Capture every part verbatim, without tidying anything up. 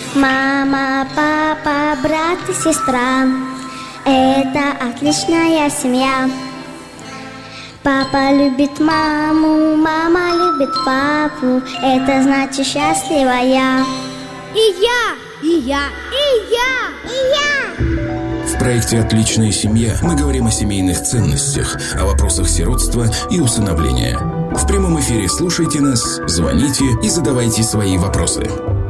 Мама, папа, брат и сестра — это отличная семья. Папа любит маму, мама любит папу, это значит счастливая. И я, и я, и я, и я. В проекте «Отличная семья» мы говорим о семейных ценностях, о вопросах сиротства и усыновления. В прямом эфире слушайте нас, звоните и задавайте свои вопросы.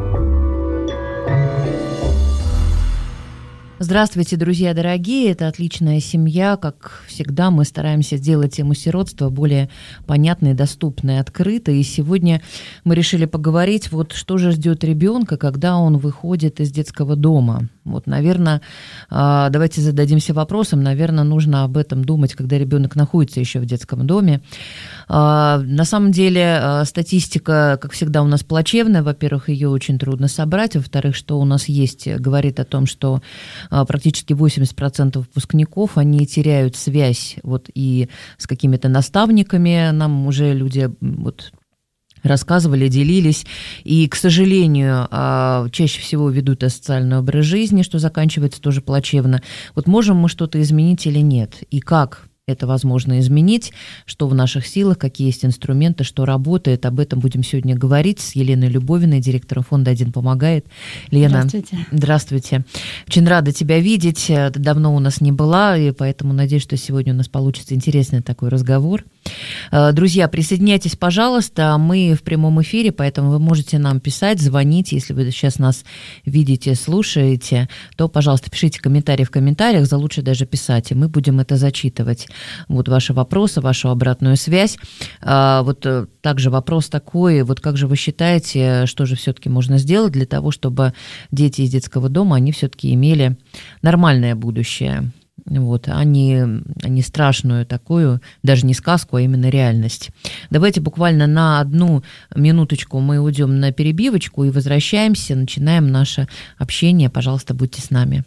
Здравствуйте, друзья дорогие, это «Отличная семья». Как всегда, мы стараемся сделать тему сиротства более понятной, доступной, открытой. И сегодня мы решили поговорить, вот что же ждет ребенка, когда он выходит из детского дома. Вот, наверное, давайте зададимся вопросом, наверное, нужно об этом думать, когда ребенок находится еще в детском доме. На самом деле статистика, как всегда, у нас плачевная. Во-первых, ее очень трудно собрать. Во-вторых, что у нас есть, говорит о том, что практически восемьдесят процентов выпускников, они теряют связь вот и с какими-то наставниками. Нам уже люди вот рассказывали, делились. И, к сожалению, чаще всего ведут асоциальный образ жизни, что заканчивается тоже плачевно. Вот можем мы что-то изменить или нет? И как это возможно изменить, что в наших силах, какие есть инструменты, что работает. Об этом будем сегодня говорить с Еленой Любовиной, директором фонда «Один помогает». Лена, здравствуйте. Здравствуйте. Очень рада тебя видеть. Ты давно у нас не была, и поэтому надеюсь, что сегодня у нас получится интересный такой разговор. Друзья, присоединяйтесь, пожалуйста. Мы в прямом эфире, поэтому вы можете нам писать, звонить. Если вы сейчас нас видите, слушаете, то, пожалуйста, пишите комментарии в комментариях. За лучше даже писать, и мы будем это зачитывать. Вот ваши вопросы, вашу обратную связь. Вот также вопрос такой, вот как же вы считаете, что же все-таки можно сделать для того, чтобы дети из детского дома, они все-таки имели нормальное будущее? Вот, а не, а не страшную такую, даже не сказку, а именно реальность. Давайте буквально на одну минуточку мы уйдем на перебивочку и возвращаемся, начинаем наше общение. Пожалуйста, будьте с нами.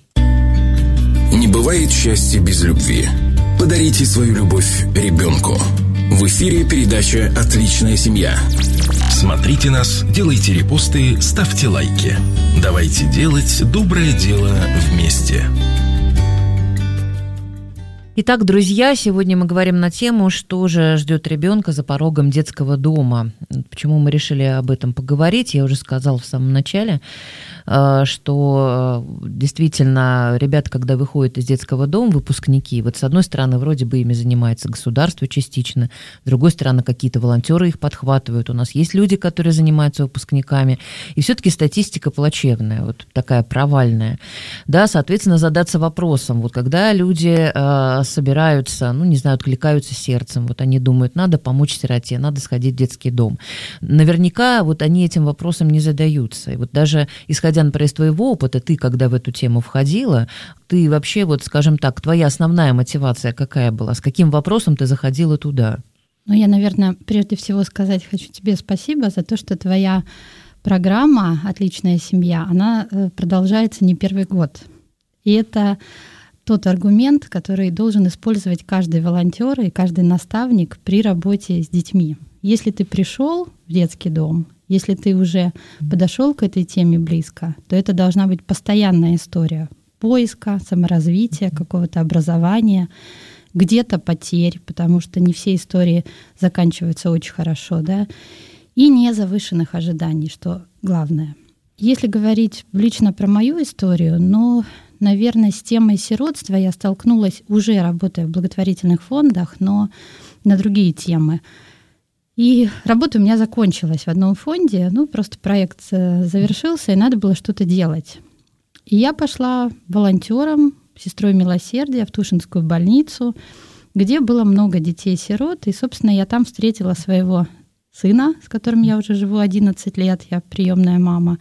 Не бывает счастья без любви. Подарите свою любовь ребенку. В эфире передача «Отличная семья». Смотрите нас, делайте репосты, ставьте лайки. Давайте делать доброе дело вместе. Итак, друзья, сегодня мы говорим на тему, что же ждет ребенка за порогом детского дома. Почему мы решили об этом поговорить, я уже сказала в самом начале, что действительно ребята, когда выходят из детского дома, выпускники, вот с одной стороны, вроде бы ими занимается государство частично, с другой стороны, какие-то волонтеры их подхватывают. У нас есть люди, которые занимаются выпускниками, и все-таки статистика плачевная, вот такая провальная. Да, соответственно, задаться вопросом, вот когда люди собираются, ну, не знаю, откликаются сердцем, вот они думают, надо помочь сироте, надо сходить в детский дом. Наверняка вот они этим вопросом не задаются. И вот даже исходя, например, из твоего опыта, ты, когда в эту тему входила, ты вообще, вот, скажем так, твоя основная мотивация какая была? С каким вопросом ты заходила туда? Ну, я, наверное, прежде всего сказать хочу тебе спасибо за то, что твоя программа «Отличная семья», она продолжается не первый год. И это тот аргумент, который должен использовать каждый волонтер и каждый наставник при работе с детьми. Если ты пришел в детский дом, если ты уже подошел к этой теме близко, то это должна быть постоянная история поиска, саморазвития, какого-то образования, где-то потерь, потому что не все истории заканчиваются очень хорошо, да, и незавышенных ожиданий, что главное. Если говорить лично про мою историю, ну, наверное, с темой сиротства я столкнулась, уже работая в благотворительных фондах, но на другие темы. И работа у меня закончилась в одном фонде, ну, просто проект завершился, и надо было что-то делать. И я пошла волонтером, сестрой милосердия в Тушинскую больницу, где было много детей-сирот, и, собственно, я там встретила своего сына, с которым я уже живу одиннадцать лет, я приемная мама.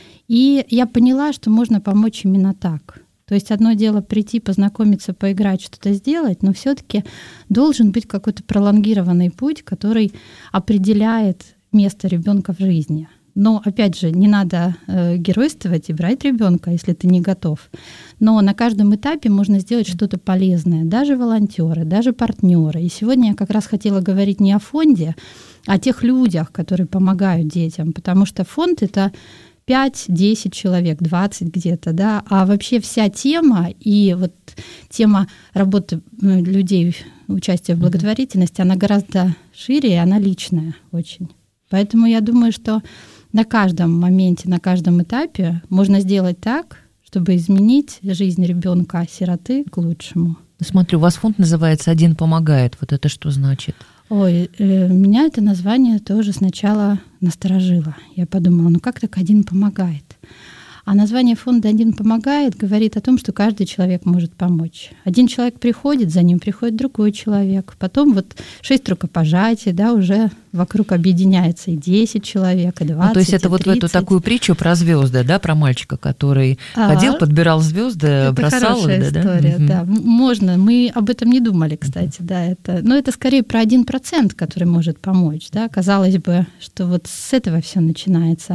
И я поняла, что можно помочь именно так. То есть одно дело прийти, познакомиться, поиграть, что-то сделать, но все-таки должен быть какой-то пролонгированный путь, который определяет место ребенка в жизни. Но, опять же, не надо э, геройствовать и брать ребенка, если ты не готов. Но на каждом этапе можно сделать что-то полезное. Даже волонтеры, даже партнеры. И сегодня я как раз хотела говорить не о фонде, а о тех людях, которые помогают детям. Потому что фонд — это пять-десять человек, двадцать где-то, да, а вообще вся тема и вот тема работы людей, участия в благотворительности, она гораздо шире, и она личная очень. Поэтому я думаю, что на каждом моменте, на каждом этапе можно сделать так, чтобы изменить жизнь ребенка-сироты к лучшему. Смотрю, у вас фонд называется «Один помогает». Вот это что значит? Ой, э, меня это название тоже сначала насторожило. Я подумала, ну как так «Один помогает»? А название фонда «Один помогает» говорит о том, что каждый человек может помочь. Один человек приходит, за ним приходит другой человек. Потом вот шесть рукопожатий, да, уже вокруг объединяется и десять человек, и двадцать, ну, то есть это и вот в эту такую притчу про звезды, да, про мальчика, который а, ходил, подбирал звезды, это бросал. Это хорошая да, история, да? да. Можно. Мы об этом не думали, кстати, да. Это, но это скорее про один процент, который может помочь, да. Казалось бы, что вот с этого все начинается.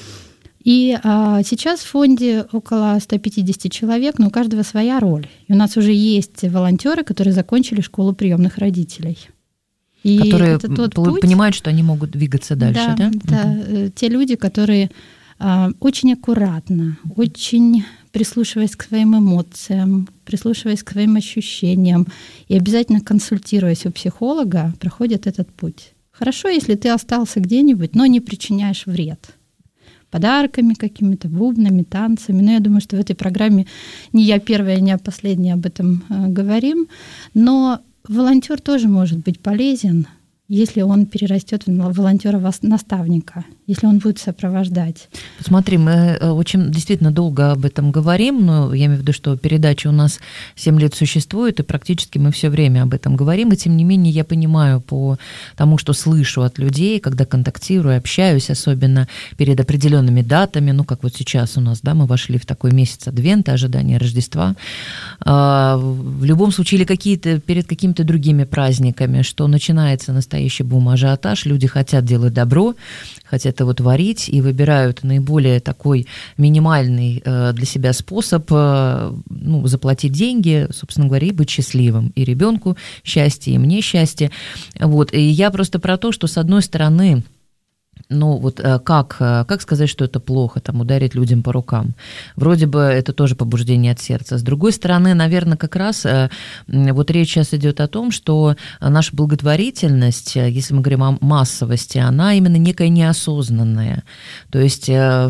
И а, сейчас в фонде около сто пятьдесят человек, но у каждого своя роль. И у нас уже есть волонтеры, которые закончили школу приемных родителей. И которые это тот пол- путь, понимают, что они могут двигаться дальше, да? Да, да. Угу. Те люди, которые а, очень аккуратно, очень прислушиваясь к своим эмоциям, прислушиваясь к своим ощущениям и обязательно консультируясь у психолога, проходят этот путь. Хорошо, если ты остался где-нибудь, но не причиняешь вред. Подарками какими-то, бубнами, танцами. Но я думаю, что в этой программе не я первая, не я последняя об этом э, говорим. Но волонтер тоже может быть полезен, если он перерастет в волонтера-наставника, если он будет сопровождать. Смотри, мы очень действительно долго об этом говорим, но я имею в виду, что передача у нас семь лет существует, и практически мы все время об этом говорим, и тем не менее я понимаю по тому, что слышу от людей, когда контактирую, общаюсь, особенно перед определенными датами, ну, как вот сейчас у нас, да, мы вошли в такой месяц Адвента, ожидания Рождества, в любом случае или какие-то, перед какими-то другими праздниками, что начинается настоящий бум-ажиотаж, люди хотят делать добро, хотят его творить и выбирают наиболее такой минимальный для себя способ, ну, заплатить деньги, собственно говоря, и быть счастливым. И ребенку счастье, и мне счастье. Вот. И я просто про то, что с одной стороны, ну вот как, как сказать, что это плохо, там, ударить людям по рукам? Вроде бы это тоже побуждение от сердца. С другой стороны, наверное, как раз вот речь сейчас идет о том, что наша благотворительность, если мы говорим о массовости, она именно некая неосознанная. То есть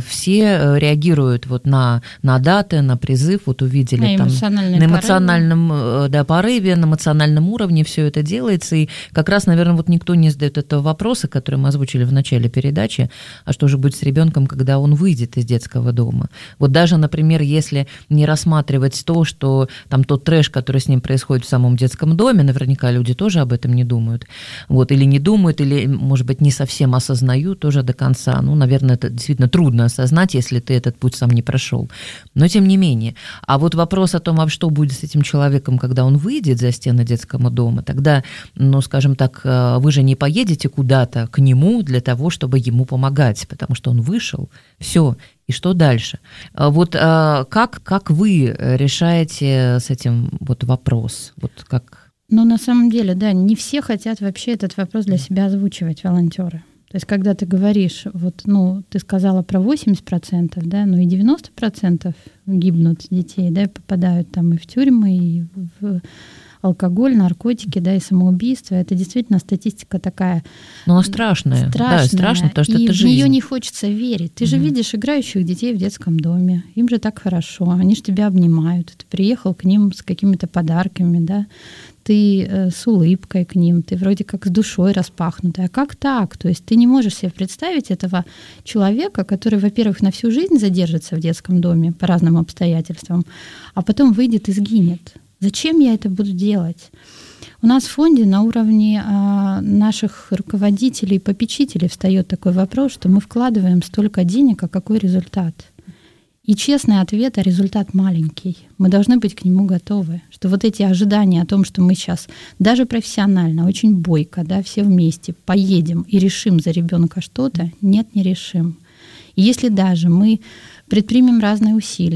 все реагируют вот на, на даты, на призыв, вот увидели на там на эмоциональном порыве. Да, порыве, на эмоциональном уровне все это делается, и как раз, наверное, вот никто не задает этого вопроса, который мы озвучили в начале передачи, а что же будет с ребенком, когда он выйдет из детского дома? Вот даже, например, если не рассматривать то, что там тот трэш, который с ним происходит в самом детском доме, наверняка люди тоже об этом не думают. Вот, или не думают, или, может быть, не совсем осознают тоже до конца. Ну, наверное, это действительно трудно осознать, если ты этот путь сам не прошел. Но тем не менее. А вот вопрос о том, а что будет с этим человеком, когда он выйдет за стены детского дома, тогда, ну, скажем так, вы же не поедете куда-то к нему для того, чтобы чтобы ему помогать, потому что он вышел, все, и что дальше? Вот как, как вы решаете с этим вот вопрос? Вот как? Ну, на самом деле, да, не все хотят вообще этот вопрос для себя озвучивать, волонтеры. То есть, когда ты говоришь, вот, ну, ты сказала про восемьдесят процентов, да, ну и девяносто процентов гибнут детей, да, попадают там и в тюрьмы, и в алкоголь, наркотики, да, и самоубийство. Это действительно статистика такая. Но она страшная. Страшная. Да, страшно, потому что и это жизнь. И в нее не хочется верить. Ты mm-hmm. же видишь играющих детей в детском доме. Им же так хорошо. Они же тебя обнимают. Ты приехал к ним с какими-то подарками, да. Ты э, с улыбкой к ним. Ты вроде как с душой распахнутая. А как так? То есть ты не можешь себе представить этого человека, который, во-первых, на всю жизнь задержится в детском доме по разным обстоятельствам, а потом выйдет и сгинет. Зачем я это буду делать? У нас в фонде на уровне а, наших руководителей и попечителей встает такой вопрос, что мы вкладываем столько денег, а какой результат? И честный ответ, а результат маленький. Мы должны быть к нему готовы. Что вот эти ожидания о том, что мы сейчас даже профессионально, очень бойко, да, все вместе поедем и решим за ребенка что-то, нет, не решим. И если даже мы предпримем разные усилия,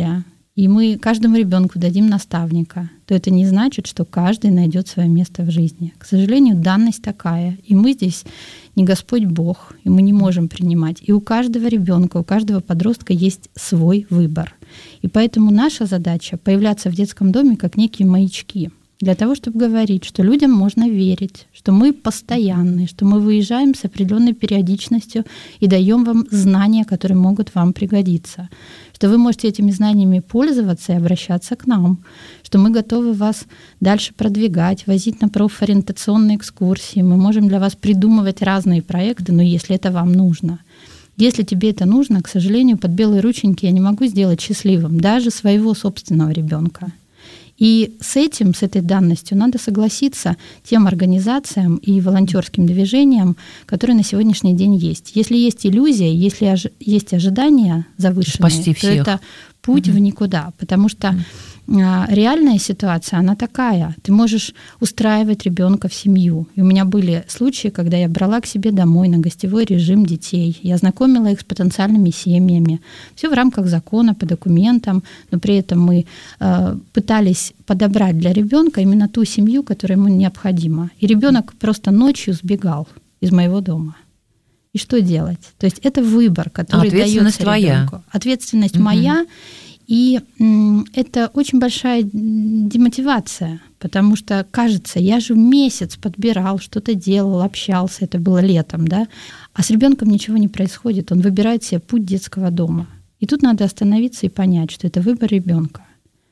и мы каждому ребенку дадим наставника, то это не значит, что каждый найдет свое место в жизни. К сожалению, данность такая, и мы здесь не Господь Бог, и мы не можем принимать. И у каждого ребенка, у каждого подростка есть свой выбор. И поэтому наша задача — появляться в детском доме как некие маячки, для того, чтобы говорить, что людям можно верить, что мы постоянны, что мы выезжаем с определенной периодичностью и даем вам знания, которые могут вам пригодиться, что вы можете этими знаниями пользоваться и обращаться к нам, что мы готовы вас дальше продвигать, возить на профориентационные экскурсии, мы можем для вас придумывать разные проекты, но если это вам нужно. Если тебе это нужно, к сожалению, под белые рученьки я не могу сделать счастливым даже своего собственного ребенка. И с этим, с этой данностью надо согласиться тем организациям и волонтерским движениям, которые на сегодняшний день есть. Если есть иллюзия, если ожи- есть ожидания завышенные, Спасти то всех. это путь mm-hmm. в никуда, потому что mm-hmm. реальная ситуация, она такая. Ты можешь устраивать ребенка в семью. И у меня были случаи, когда я брала к себе домой на гостевой режим детей, я знакомила их с потенциальными семьями. Все в рамках закона, по документам, но при этом мы э, пытались подобрать для ребенка именно ту семью, которая ему необходима. И ребенок просто ночью сбегал из моего дома. И что делать? То есть это выбор, который ответственность дается твоя. ребенку. Ответственность угу. моя. И м, это очень большая демотивация, потому что, кажется, я же месяц подбирал, что-то делал, общался, это было летом, да, а с ребенком ничего не происходит, он выбирает себе путь детского дома. И тут надо остановиться и понять, что это выбор ребенка.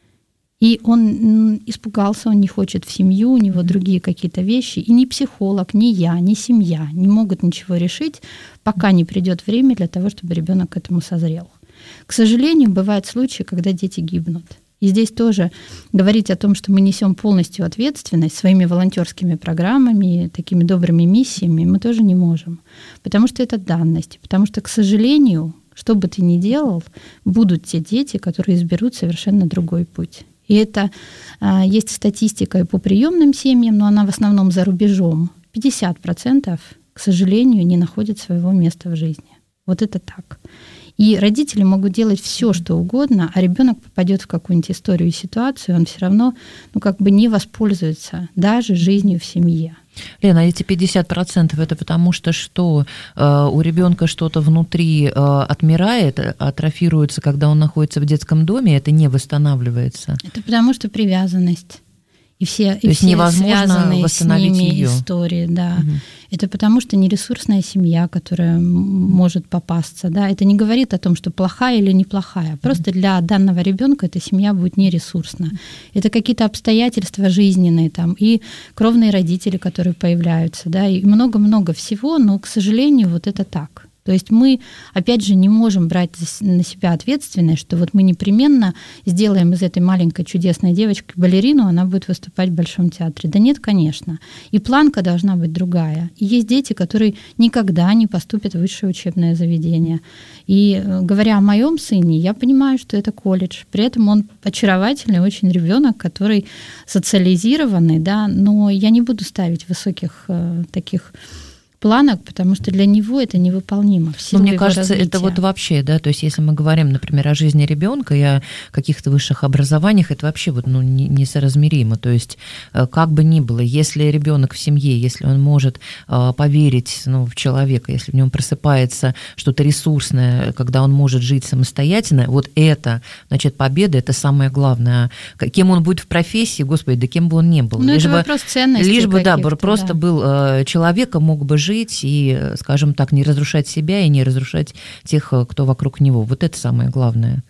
И он испугался, он не хочет в семью, у него другие какие-то вещи. И ни психолог, ни я, ни семья не могут ничего решить, пока не придет время для того, чтобы ребенок к этому созрел. К сожалению, бывают случаи, когда дети гибнут. И здесь тоже говорить о том, что мы несем полностью ответственность своими волонтерскими программами, такими добрыми миссиями, мы тоже не можем. Потому что это данность. Потому что, к сожалению, что бы ты ни делал, будут те дети, которые изберут совершенно другой путь. И это а, есть статистика и по приемным семьям, но она в основном за рубежом. пятьдесят процентов, к сожалению, не находят своего места в жизни. Вот это так. И родители могут делать все, что угодно, а ребенок попадет в какую-нибудь историю и ситуацию, он все равно, ну, как бы не воспользуется даже жизнью в семье. Лена, эти пятьдесят процентов это потому что что э, у ребенка что-то внутри э, отмирает, атрофируется, когда он находится в детском доме, это не восстанавливается? Это потому что привязанность. И все, То и есть все невозможно связанные восстановить с ними её. истории, да. Угу. Это потому что нересурсная семья, которая может попасться, да. Это не говорит о том, что плохая или неплохая. Просто для данного ребенка эта семья будет нересурсна. Это какие-то обстоятельства жизненные там и кровные родители, которые появляются, да, и много-много всего, но, к сожалению, вот это так. То есть мы, опять же, не можем брать на себя ответственность, что вот мы непременно сделаем из этой маленькой чудесной девочки балерину, она будет выступать в Большом театре. Да нет, конечно. И планка должна быть другая. И есть дети, которые никогда не поступят в высшее учебное заведение. И говоря о моем сыне, я понимаю, что это колледж. При этом он очаровательный очень ребенок, который социализированный, да, но я не буду ставить высоких э, таких планок, потому что для него это невыполнимо. Но мне кажется, развития. Это вот вообще, да, то есть если мы говорим, например, о жизни ребенка и о каких-то высших образованиях, это вообще вот, ну, несоразмеримо. То есть как бы ни было, если ребенок в семье, если он может э, поверить, ну, в человека, если в нем просыпается что-то ресурсное, когда он может жить самостоятельно, вот это, значит, победа, это самое главное. Кем он будет в профессии, господи, да кем бы он ни был. Ну, лишь это бы, вопрос ценностей лишь бы, да, просто да. был э, человеком, мог бы жить жить и, скажем так, не разрушать себя и не разрушать тех, кто вокруг него. Вот это самое главное.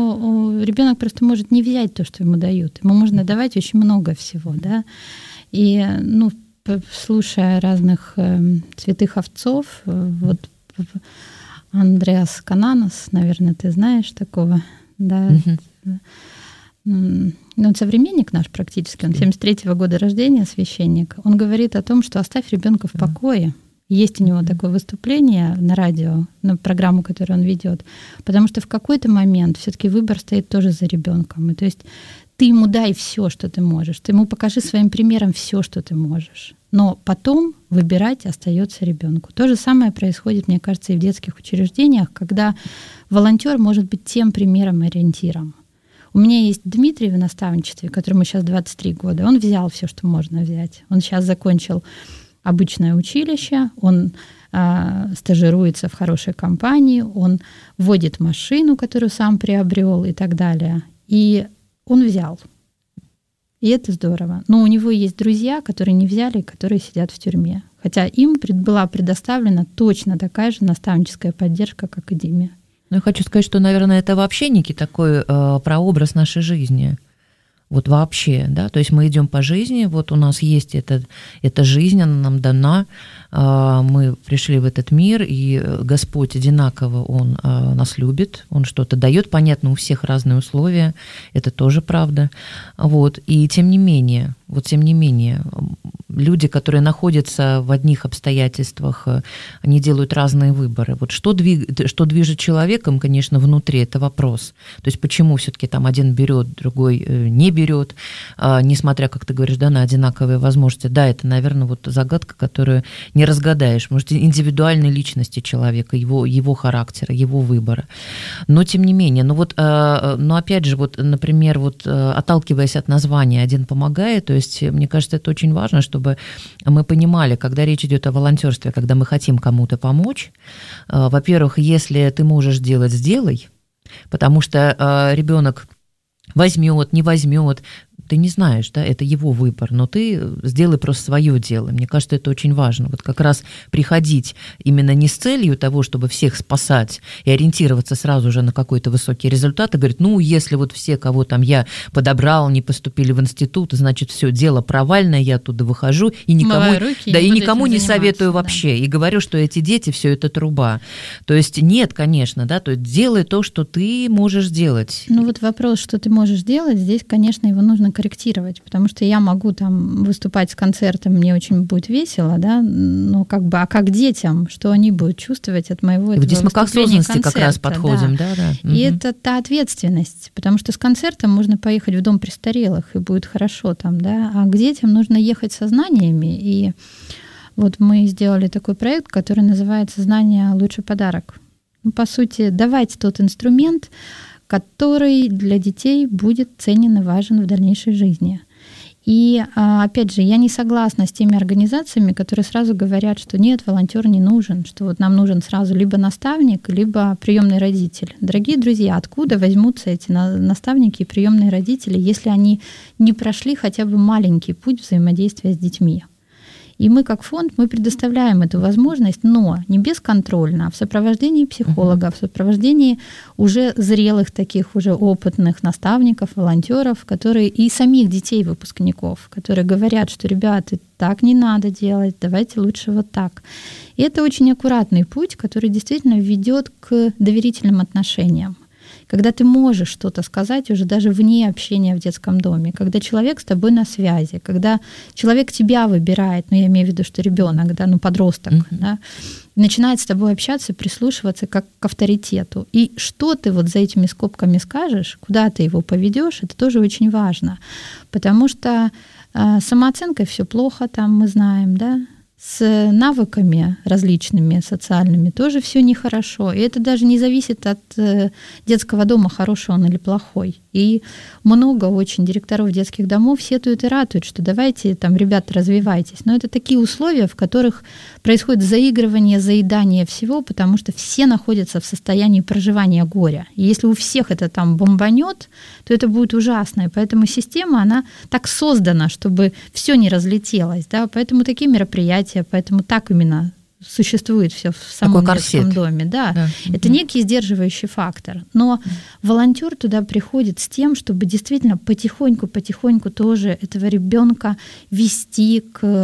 Но ребенок просто может не взять то, что ему дают. Ему можно давать очень много всего, да. И, ну, слушая разных э, святых отцов, э, вот Андреас Кананос, наверное, ты знаешь такого, да. Mm-hmm. Ну, он современник наш практически, он семьдесят третьего года рождения, священник. Он говорит о том, что оставь ребенка в покое. Есть у него такое выступление на радио, на программу, которую он ведет, потому что в какой-то момент все-таки выбор стоит тоже за ребенком. И то есть ты ему дай все, что ты можешь, ты ему покажи своим примером все, что ты можешь. Но потом выбирать остается ребенку. То же самое происходит, мне кажется, и в детских учреждениях, когда волонтер может быть тем примером и ориентиром. У меня есть Дмитрий в наставничестве, которому сейчас двадцать три года. Он взял все, что можно взять. Он сейчас закончил обычное училище, он э, стажируется в хорошей компании, он водит машину, которую сам приобрел и так далее. И он взял. И это здорово. Но у него есть друзья, которые не взяли, которые сидят в тюрьме. Хотя им была предоставлена точно такая же наставническая поддержка, как и Диме. Ну, я хочу сказать, что, наверное, это вообще некий такой э, прообраз нашей жизни. Вот вообще, да, то есть мы идем по жизни, вот у нас есть эта, эта жизнь, она нам дана, э, мы пришли в этот мир, и Господь одинаково, Он э, нас любит, Он что-то дает, понятно, у всех разные условия, это тоже правда, вот, и тем не менее, вот тем не менее, люди, которые находятся в одних обстоятельствах, они делают разные выборы. Вот что, двиг... что движет человеком, конечно, внутри, это вопрос. То есть почему все-таки там один берет, другой не берет, несмотря, как ты говоришь, да, на одинаковые возможности. Да, это, наверное, вот загадка, которую не разгадаешь. Может, индивидуальной личности человека, его, его характера, его выбора. Но тем не менее, ну вот, но опять же, вот, например, вот отталкиваясь от названия «Один помогает», то есть, мне кажется, это очень важно, чтобы мы понимали, когда речь идет о волонтерстве, когда мы хотим кому-то помочь, во-первых, если ты можешь делать, сделай, потому что ребенок возьмет, не возьмет, ты не знаешь, да, это его выбор, но ты сделай просто свое дело. Мне кажется, это очень важно. Вот как раз приходить именно не с целью того, чтобы всех спасать и ориентироваться сразу же на какой-то высокий результат, и говорить, ну, если вот все, кого там я подобрал, не поступили в институт, значит, все, дело провальное, я оттуда выхожу, и никому, руки, да, и никому не советую вообще, да. И говорю, что эти дети, все это труба. То есть нет, конечно, да, то есть делай то, что ты можешь делать. Ну вот вопрос, что ты можешь делать, здесь, конечно, его нужно корректировать, потому что я могу там выступать с концертом, мне очень будет весело, да, но как бы, а как детям, что они будут чувствовать от моего этого здесь мы к осознанности как раз подходим, да, да. да. И угу. это та ответственность, потому что с концертом можно поехать в дом престарелых, и будет хорошо там, да, а к детям нужно ехать со знаниями, и вот мы сделали такой проект, который называется «Знание – лучший подарок». Ну, по сути, давать тот инструмент, который для детей будет ценен и важен в дальнейшей жизни. И, опять же, я не согласна с теми организациями, которые сразу говорят, что нет, волонтер не нужен, что вот нам нужен сразу либо наставник, либо приемный родитель. Дорогие друзья, откуда возьмутся эти наставники и приемные родители, если они не прошли хотя бы маленький путь взаимодействия с детьми? И мы, как фонд, мы предоставляем эту возможность, но не бесконтрольно, а в сопровождении психолога, в сопровождении уже зрелых таких, уже опытных наставников, волонтеров, которые и самих детей выпускников, которые говорят, что, ребята, так не надо делать, давайте лучше вот так. И это очень аккуратный путь, который действительно ведет к доверительным отношениям. Когда ты можешь что-то сказать уже даже вне общения в детском доме, когда человек с тобой на связи, когда человек тебя выбирает, ну я имею в виду, что ребенок, да, ну подросток, mm-hmm. да, начинает с тобой общаться, прислушиваться как к авторитету. И что ты вот за этими скобками скажешь, куда ты его поведешь, это тоже очень важно, потому что э, самооценкой все плохо, там мы знаем, да. С навыками различными социальными тоже все нехорошо. И это даже не зависит от детского дома, хороший он или плохой. И много очень директоров детских домов сетуют и ратуют, что давайте, там, ребята, развивайтесь. Но это такие условия, в которых происходит заигрывание, заедание всего, потому что все находятся в состоянии проживания горя. И если у всех это там бомбанет, то это будет ужасно. И поэтому система, она так создана, чтобы все не разлетелось. Да? Поэтому такие мероприятия, поэтому так именно существует все в самом детском доме. Да. Да. Это угу. некий сдерживающий фактор. Но волонтер туда приходит с тем, чтобы действительно потихоньку-потихоньку тоже этого ребенка вести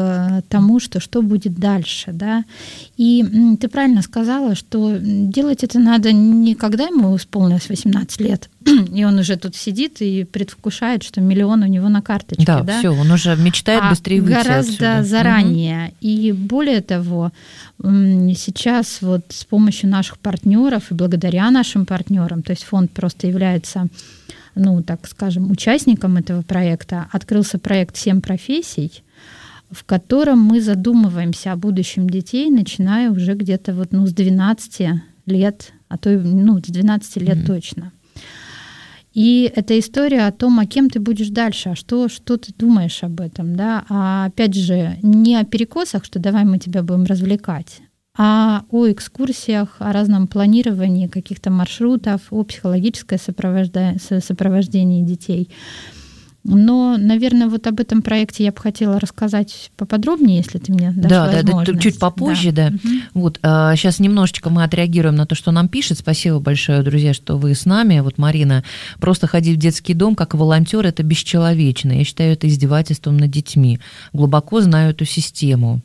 к тому, что, что будет дальше. Да. И ты правильно сказала, что делать это надо не когда ему исполнилось восемнадцать лет, и он уже тут сидит и предвкушает, что миллион у него на карточке. Да, да? Все, он уже мечтает а быстрее выйти гораздо отсюда. Заранее. Угу. И более того, сейчас вот с помощью наших партнеров и благодаря нашим партнерам, то есть фонд просто является, ну, так скажем, участником этого проекта, открылся проект «Семь профессий», в котором мы задумываемся о будущем детей, начиная уже где-то вот, ну, с двенадцати лет, а то, ну, с двенадцати лет mm-hmm. точно. И это история о том, а кем ты будешь дальше, а что, что ты думаешь об этом, да. А опять же, не о перекосах, что давай мы тебя будем развлекать, а о экскурсиях, о разном планировании каких-то маршрутов, о психологическое сопровождении детей. Но, наверное, вот об этом проекте я бы хотела рассказать поподробнее, если ты мне дашь да, возможность. Да, да, чуть попозже, да. да. Угу. Вот, а, сейчас немножечко мы отреагируем на то, что нам пишет. Спасибо большое, друзья, что вы с нами. Вот Марина, просто ходить в детский дом как волонтер — это бесчеловечно. Я считаю это издевательством над детьми. Глубоко знаю эту систему.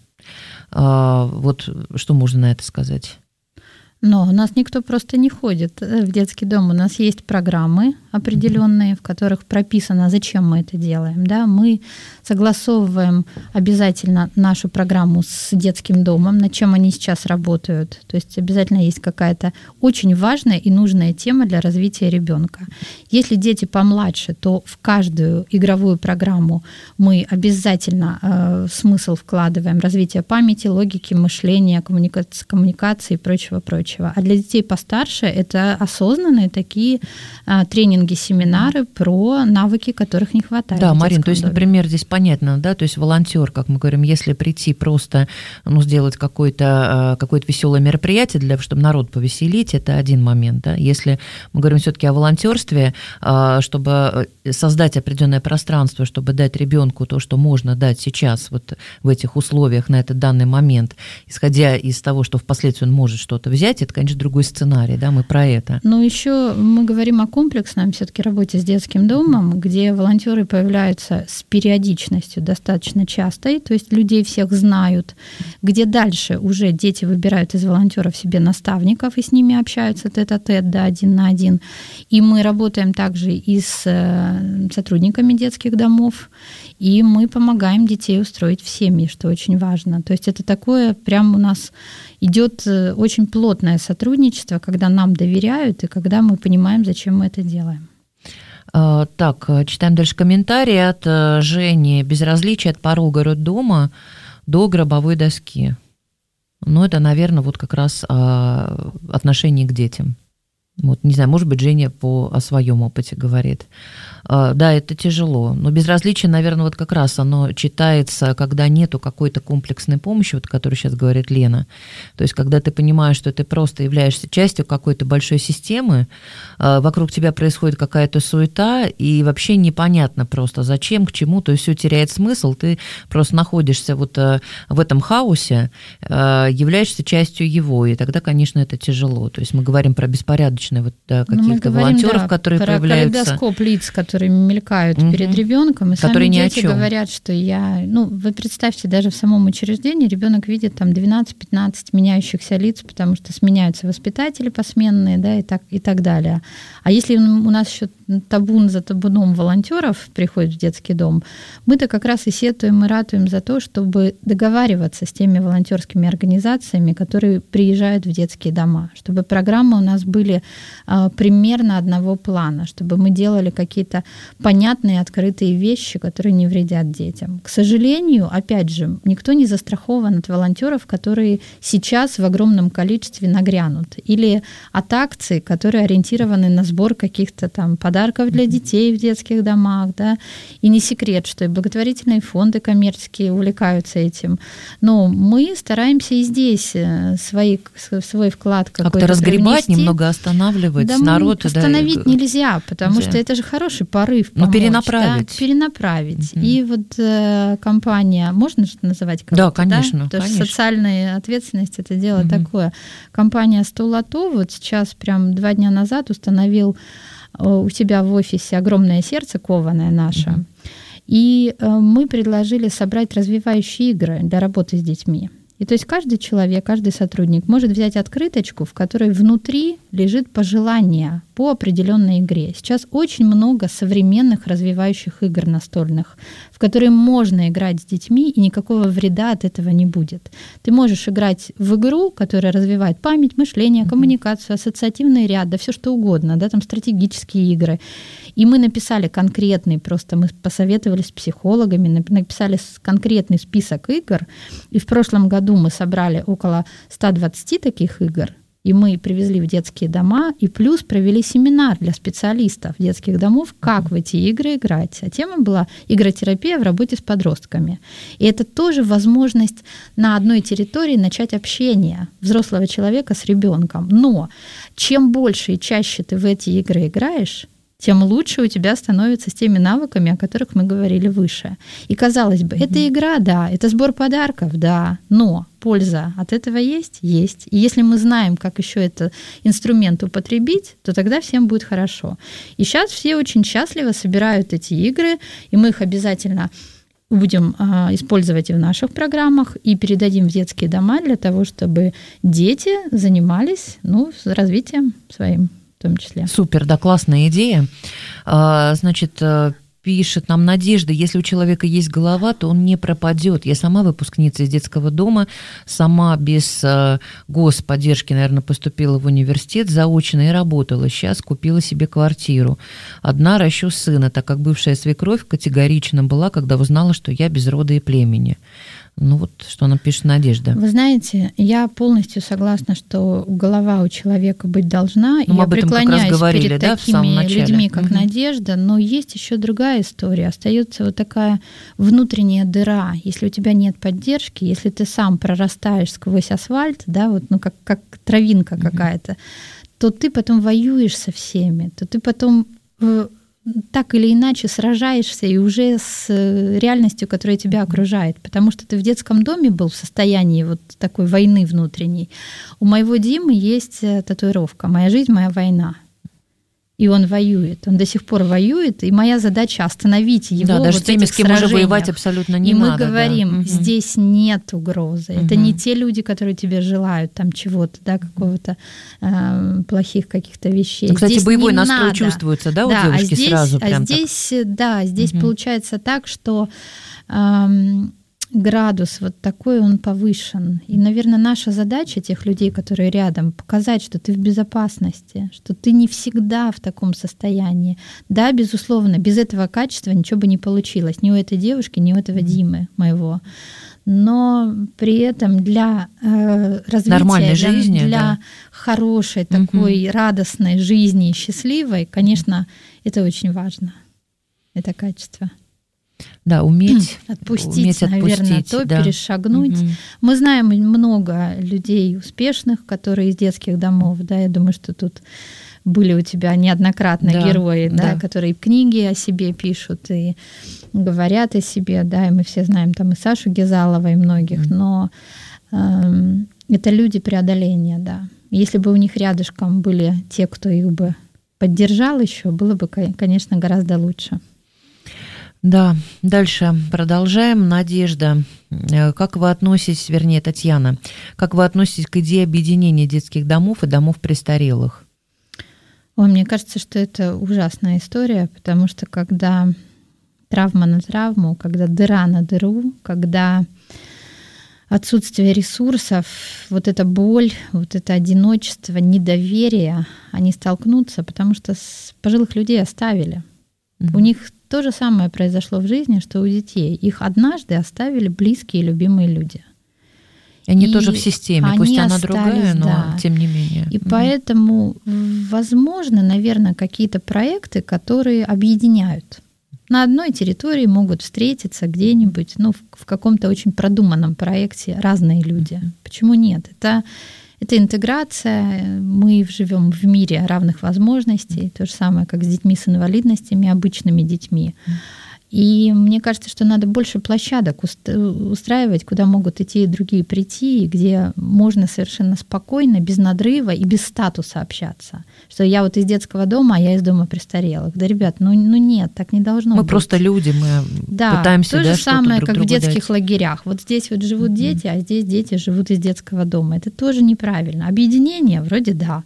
А, вот что можно на это сказать? Но у нас никто просто не ходит в детский дом. У нас есть программы определенные, в которых прописано, зачем мы это делаем. Да? Мы согласовываем обязательно нашу программу с детским домом, над чем они сейчас работают. То есть обязательно есть какая-то очень важная и нужная тема для развития ребенка. Если дети помладше, то в каждую игровую программу мы обязательно э, смысл вкладываем: развитие памяти, логики, мышления, коммуникации, коммуникации и прочего-прочего. А для детей постарше это осознанные такие а, тренинги, семинары про навыки, которых не хватает. Да, Марин, то есть, доме. Например, здесь понятно, да, то есть волонтер, как мы говорим, если прийти просто, ну, сделать какое-то, какое-то веселое мероприятие, для, чтобы народ повеселить, это один момент, да. Если мы говорим все-таки о волонтерстве, чтобы создать определенное пространство, чтобы дать ребенку то, что можно дать сейчас вот в этих условиях на этот данный момент, исходя из того, что впоследствии он может что-то взять, это, конечно, другой сценарий, да, мы про это. Ну, еще мы говорим о комплексном все-таки работе с детским домом, где волонтеры появляются с периодичностью достаточно частой, то есть людей всех знают, где дальше уже дети выбирают из волонтеров себе наставников и с ними общаются тет-а-тет, да, один на один. И мы работаем также и с сотрудниками детских домов, и мы помогаем детей устроить в семьи, что очень важно. То есть это такое прям у нас идет очень плотное сотрудничество, когда нам доверяют и когда мы понимаем, зачем мы это делаем. Так, читаем дальше комментарии от Жени. Безразличие от порога роддома до гробовой доски. Ну, это, наверное, вот как раз отношение к детям. Вот, не знаю, может быть, Женя по, о своем опыте говорит. Да, это тяжело, но безразличие, наверное, вот как раз оно читается, когда нету какой-то комплексной помощи, вот, о которой сейчас говорит Лена. То есть, когда ты понимаешь, что ты просто являешься частью какой-то большой системы, вокруг тебя происходит какая-то суета, и вообще непонятно просто, зачем, к чему, то есть все теряет смысл, ты просто находишься вот в этом хаосе, являешься частью его, и тогда, конечно, это тяжело. То есть мы говорим про беспорядочные вот, да, каких-то говорим, волонтеров, да, которые про появляются. Калейдоскоп лиц, которые мелькают угу. перед ребенком, и которые сами дети говорят, что я... Ну, вы представьте, даже в самом учреждении ребенок видит там двенадцать-пятнадцать меняющихся лиц, потому что сменяются воспитатели посменные, да, и так, и так далее. А если у нас еще табун за табуном волонтеров приходит в детский дом, мы-то как раз и сетуем, и ратуем за то, чтобы договариваться с теми волонтерскими организациями, которые приезжают в детские дома, чтобы программы у нас были а, примерно одного плана, чтобы мы делали какие-то понятные, открытые вещи, которые не вредят детям. К сожалению, опять же, никто не застрахован от волонтеров, которые сейчас в огромном количестве нагрянут, или от акций, которые ориентированы на сбор каких-то там подарков для детей в детских домах, да, и не секрет, что и благотворительные фонды коммерческие увлекаются этим. Но мы стараемся и здесь свои, свой вклад какой-то как-то разгребать, привнести. Немного останавливать да, народ. Остановить да, нельзя, потому нельзя. Что это же хороший порыв помочь. Ну, перенаправить. Да, перенаправить. Mm-hmm. И вот э, компания, можно же называть кого-то? Да, конечно. Да? Потому конечно. что социальная ответственность — это дело mm-hmm. такое. Компания сто лото вот сейчас прям два дня назад установил у себя в офисе огромное сердце кованое наше. Mm-hmm. И э, мы предложили собрать развивающие игры для работы с детьми. И то есть каждый человек, каждый сотрудник может взять открыточку, в которой внутри лежит пожелание по определенной игре. Сейчас очень много современных развивающих игр настольных, в которые можно играть с детьми, и никакого вреда от этого не будет. Ты можешь играть в игру, которая развивает память, мышление, коммуникацию, ассоциативный ряд, да все что угодно, да, там стратегические игры. И мы написали конкретный, просто мы посоветовались с психологами, написали конкретный список игр, и в прошлом году мы собрали около ста двадцати таких игр, И мы привезли в детские дома, и плюс провели семинар для специалистов детских домов, как в эти игры играть. А тема была игротерапия в работе с подростками. И это тоже возможность на одной территории начать общение взрослого человека с ребенком. Но чем больше и чаще ты в эти игры играешь, тем лучше у тебя становится с теми навыками, о которых мы говорили выше. И казалось бы, mm-hmm. это игра, да, это сбор подарков, да, но польза от этого есть? Есть. И если мы знаем, как еще этот инструмент употребить, то тогда всем будет хорошо. И сейчас все очень счастливо собирают эти игры, и мы их обязательно будем а, использовать и в наших программах, и передадим в детские дома для того, чтобы дети занимались, ну, развитием своим. В том числе. Супер, да, классная идея. Значит, пишет нам Надежда, если у человека есть голова, то он не пропадет. Я сама выпускница из детского дома, сама без господдержки, наверное, поступила в университет заочно и работала. Сейчас купила себе квартиру. Одна ращу сына, так как бывшая свекровь категорично была, когда узнала, что я без рода и племени. Ну вот, что нам пишет Надежда. Вы знаете, я полностью согласна, что голова у человека быть должна. Ну, я преклоняюсь говорили, перед да, такими людьми, как угу. Надежда, но есть еще другая история. Остается вот такая внутренняя дыра. Если у тебя нет поддержки, если ты сам прорастаешь сквозь асфальт, да, вот, ну, как, как травинка угу. какая-то, то ты потом воюешь со всеми, то ты потом так или иначе сражаешься и уже с реальностью, которая тебя окружает, потому что ты в детском доме был в состоянии вот такой войны внутренней. У моего Димы есть татуировка «Моя жизнь, моя война». И он воюет, он до сих пор воюет, и моя задача остановить его. Да, вот даже с теми, с кем уже воевать абсолютно не и надо. И мы говорим, да. здесь нет угрозы. Угу. Это не те люди, которые тебе желают там чего-то, да, какого-то э, плохих каких-то вещей. Ну, кстати, здесь боевой настрой надо. чувствуется, да, у да, девушки а здесь, сразу а прям здесь, так. да, здесь угу. получается так, что э, градус вот такой, он повышен. И, наверное, наша задача тех людей, которые рядом, показать, что ты в безопасности, что ты не всегда в таком состоянии. Да, безусловно, без этого качества ничего бы не получилось. Ни у этой девушки, ни у этого Димы моего. Но при этом для э, развития, нормальной для, жизни, для да. хорошей, такой угу. радостной жизни, счастливой, конечно, это очень важно. Это качество. Да, уметь отпустить, уметь наверное, отпустить, то да. перешагнуть. Угу. Мы знаем много людей успешных, которые из детских домов, да, я думаю, что тут были у тебя неоднократно да, герои, да, да, которые книги о себе пишут и говорят о себе, да, и мы все знаем там и Сашу Гизалова, и многих, но э, это люди преодоления, да. Если бы у них рядышком были те, кто их бы поддержал еще, было бы, конечно, гораздо лучше. Да, дальше продолжаем. Надежда, как вы относитесь, вернее, Татьяна, как вы относитесь к идее объединения детских домов и домов престарелых? Ой, мне кажется, что это ужасная история, потому что когда травма на травму, когда дыра на дыру, когда отсутствие ресурсов, вот эта боль, вот это одиночество, недоверие, они столкнутся, потому что пожилых людей оставили. Mm-hmm. У них то же самое произошло в жизни, что у детей. Их однажды оставили близкие и любимые люди. Они и тоже в системе, пусть она другая, но да. тем не менее. И угу. поэтому возможны, наверное, какие-то проекты, которые объединяют. На одной территории могут встретиться где-нибудь, ну, в, в каком-то очень продуманном проекте разные люди. Угу. Почему нет? Это Это интеграция. Мы живем в мире равных возможностей. То же самое, как с детьми с инвалидностями, обычными детьми. И мне кажется, что надо больше площадок устраивать, куда могут идти и другие прийти, где можно совершенно спокойно, без надрыва и без статуса общаться. Что я вот из детского дома, а я из дома престарелых. Да, ребят, ну, ну нет, так не должно мы быть. Мы просто люди, мы да, пытаемся, то да, же самое, друг как другу в детских дать. лагерях. Вот здесь вот живут mm-hmm. дети, а здесь дети живут из детского дома. Это тоже неправильно. Объединение вроде да.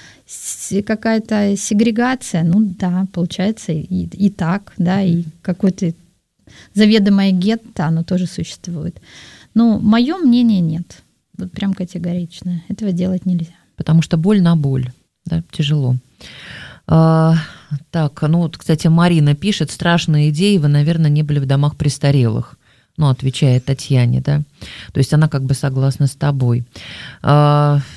Какая-то сегрегация, ну да, получается и, и так, да, и какое-то заведомое гетто, оно тоже существует. Но мое мнение нет, вот прям категорично. Этого делать нельзя. Потому что боль на боль, да, тяжело. А, так, ну вот, кстати, Марина пишет, страшные идеи, вы, наверное, не были в домах престарелых. Ну, отвечает Татьяне, да. То есть она как бы согласна с тобой. А,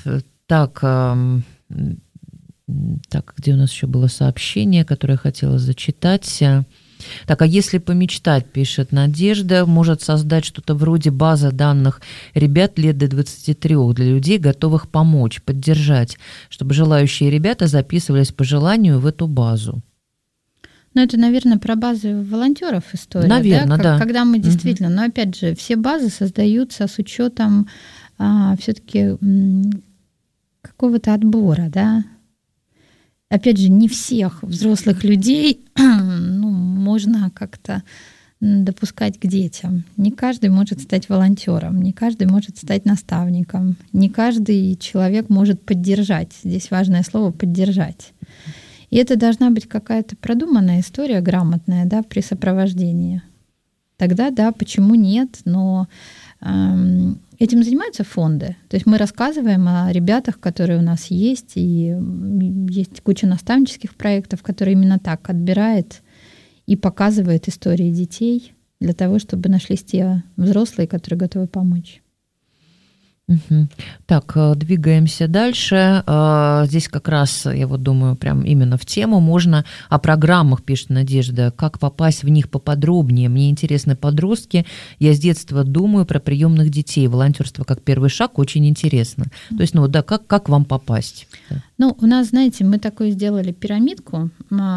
Так, э, так, где у нас еще было сообщение, которое я хотела зачитать? Так, а если помечтать, пишет Надежда, может создать что-то вроде базы данных ребят лет до двадцати трёх для людей, готовых помочь, поддержать, чтобы желающие ребята записывались по желанию в эту базу. Ну, это, наверное, про базы волонтеров история. Наверное, да. да. Когда мы действительно, угу. но опять же, все базы создаются с учетом а, все-таки м, какого-то отбора, да. Опять же, не всех взрослых людей ну, можно как-то допускать к детям. Не каждый может стать волонтером, не каждый может стать наставником, не каждый человек может поддержать. Здесь важное слово «поддержать». И это должна быть какая-то продуманная история, грамотная, да, при сопровождении. Тогда, да, почему нет, но эм, этим занимаются фонды. То есть мы рассказываем о ребятах, которые у нас есть, и есть куча наставнических проектов, которые именно так отбирает и показывает истории детей для того, чтобы нашлись те взрослые, которые готовы помочь. Угу. Так, двигаемся дальше. Здесь как раз, я вот думаю, прям именно в тему можно о программах, пишет Надежда, как попасть в них поподробнее. Мне интересны подростки. Я с детства думаю про приемных детей. Волонтерство как первый шаг очень интересно. То есть, ну да, как, как вам попасть? Ну, у нас, знаете, мы такую сделали пирамидку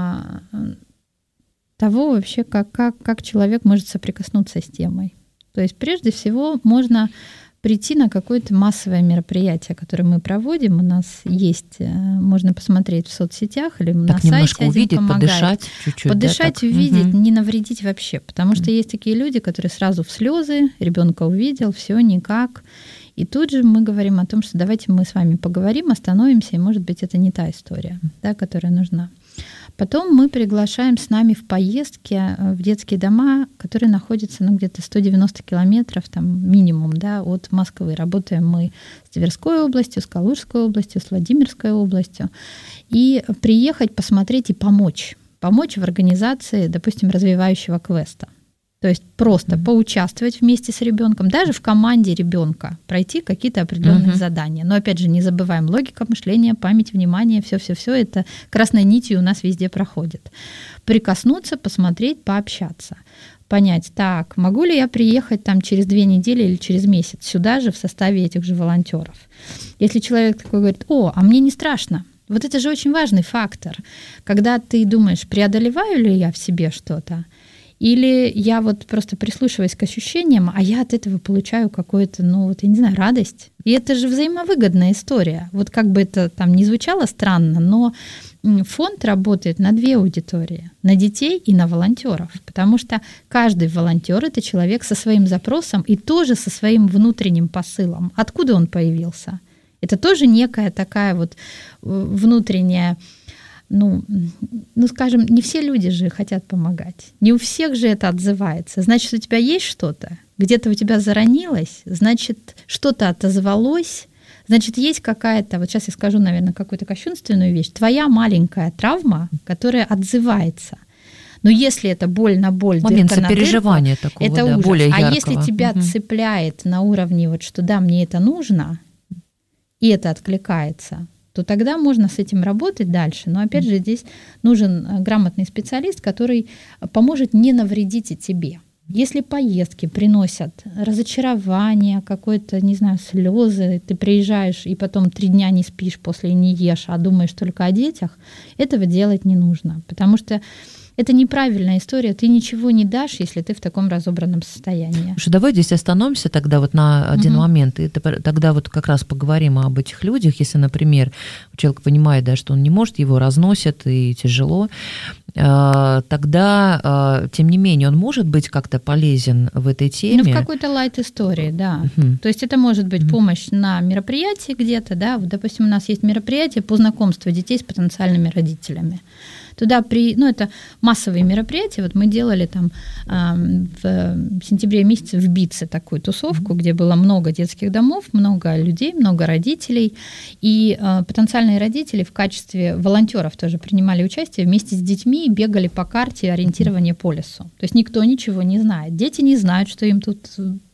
того вообще, как, как, как человек может соприкоснуться с темой. То есть, прежде всего, можно прийти на какое-то массовое мероприятие, которое мы проводим. У нас есть, можно посмотреть в соцсетях или так на сайте «Один увидеть, помогает». Подышать чуть-чуть. Подышать, да, увидеть, угу. не навредить вообще. Потому что есть такие люди, которые сразу в слезы, ребенка увидел, все никак. И тут же мы говорим о том, что давайте мы с вами поговорим, остановимся, и, может быть, это не та история, да, которая нужна. Потом мы приглашаем с нами в поездки в детские дома, которые находятся ну, где-то сто девяносто километров, там, минимум, да, от Москвы. Работаем мы с Тверской областью, с Калужской областью, с Владимирской областью. И приехать, посмотреть и помочь. Помочь в организации, допустим, развивающего квеста. То есть просто mm-hmm. поучаствовать вместе с ребенком, даже в команде ребенка, пройти какие-то определенные mm-hmm. задания. Но опять же, не забываем, логика мышления, память, внимание, все-все-все это красной нитью у нас везде проходит. Прикоснуться, посмотреть, пообщаться. Понять, так, могу ли я приехать там через две недели или через месяц сюда же в составе этих же волонтеров. Если человек такой говорит, о, а мне не страшно. Вот это же очень важный фактор. Когда ты думаешь, преодолеваю ли я в себе что-то, или я вот просто прислушиваюсь к ощущениям, а я от этого получаю какую-то, ну вот, я не знаю, радость. И это же взаимовыгодная история. Вот как бы это там ни звучало странно, но фонд работает на две аудитории. На детей и на волонтеров. Потому что каждый волонтер — это человек со своим запросом и тоже со своим внутренним посылом. Откуда он появился? Это тоже некая такая вот внутренняя... Ну, ну, скажем, не все люди же хотят помогать. Не у всех же это отзывается. Значит, у тебя есть что-то, где-то у тебя заронилось, значит, что-то отозвалось, значит, есть какая-то, вот сейчас я скажу, наверное, какую-то кощунственную вещь, твоя маленькая травма, которая отзывается. Но если это боль на боль, момент дырка на сопереживания дырку, такого, это да, ужас. более яркого. А если тебя угу. цепляет на уровне, вот, что да, мне это нужно, и это откликается, то тогда можно с этим работать дальше. Но опять же здесь нужен грамотный специалист, который поможет не навредить и тебе. Если поездки приносят разочарование, какое-то, не знаю, слезы, ты приезжаешь и потом три дня не спишь, после не ешь, а думаешь только о детях, этого делать не нужно. Потому что это неправильная история. Ты ничего не дашь, если ты в таком разобранном состоянии. Слушай, давай здесь остановимся тогда вот на один угу. момент. И тогда вот как раз поговорим об этих людях. Если, например, человек понимает, да, что он не может, его разносят и тяжело, тогда, тем не менее, он может быть как-то полезен в этой теме? Ну, в какой-то лайт-истории, да. Угу. То есть это может быть угу. помощь на мероприятии где-то, да. Вот, допустим, у нас есть мероприятие по знакомству детей с потенциальными родителями. Туда при, ну, это массовые мероприятия. Вот мы делали там э, в сентябре месяце в Битце такую тусовку, где было много детских домов, много людей, много родителей. И э, потенциальные родители в качестве волонтеров тоже принимали участие вместе с детьми и бегали по карте ориентирования по лесу. То есть никто ничего не знает. Дети не знают, что им тут